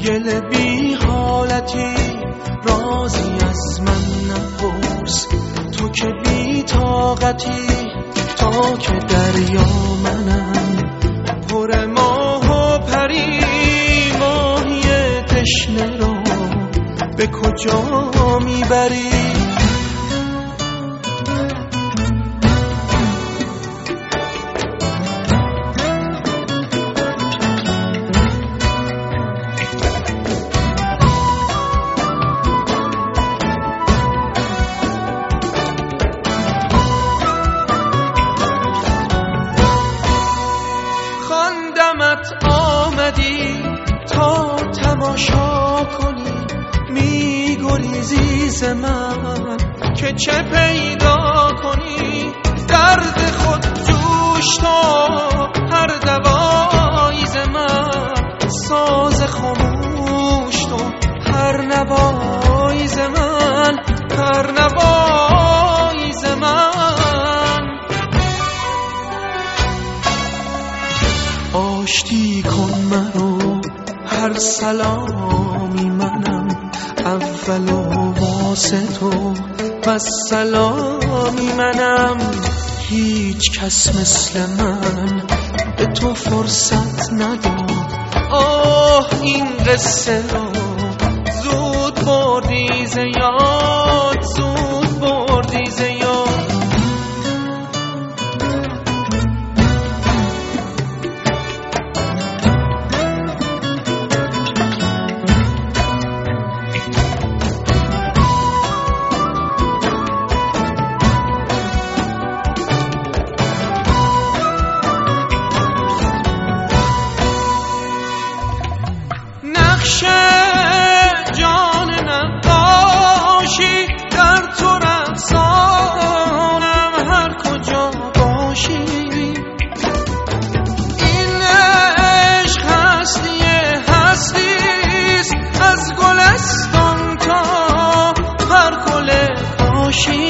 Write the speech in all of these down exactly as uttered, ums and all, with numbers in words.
گل بی حالتی رازی از من نپرس، تو که بی طاقتی تا که دریا منم پر ماه و پری. ماهی تشنه را به کجا میبری؟ آمدی تا تماشا کنی، میگریزی ز من که چه پیدا کنی. درد خود جوش تو هر دوایی ز من، ساز خاموش تو هر نوایی ز من، هر نوایی ز من. آشتی کن منو هر سلامی منم، اول و واسه تو پس سلامی منم. هیچ کس مثل من به تو فرصت نداد، آه این قصه را زود بردی ز یاد، زود بردی ز یاد. جان نقاشی در تو رقصانم هر کجا باشی. این عشق هستی هستیست، از گلستان تا هر گل کاشی.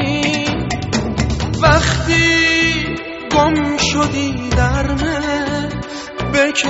وقتی گم شدی در من به که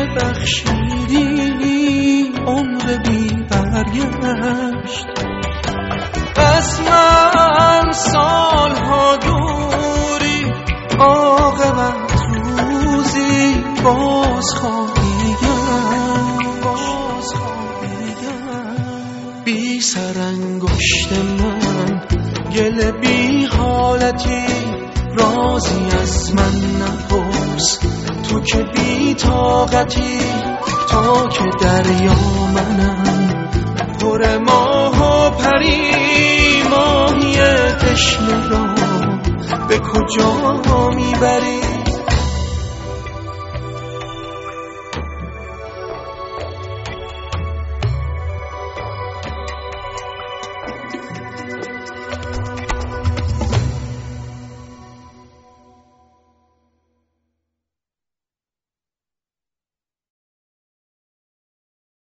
بخشیدی عمر بی برگشت. از من سالها دوری، عاقبت روزی باز خواهی گشت، باز خواهی گشت. بی سر انگشت من گل بی حالتی رازی از من نپرس، تو که بی طاقتی تا که دریا منم پر ماه و پری. ماهی تشنه را به کجا میبری؟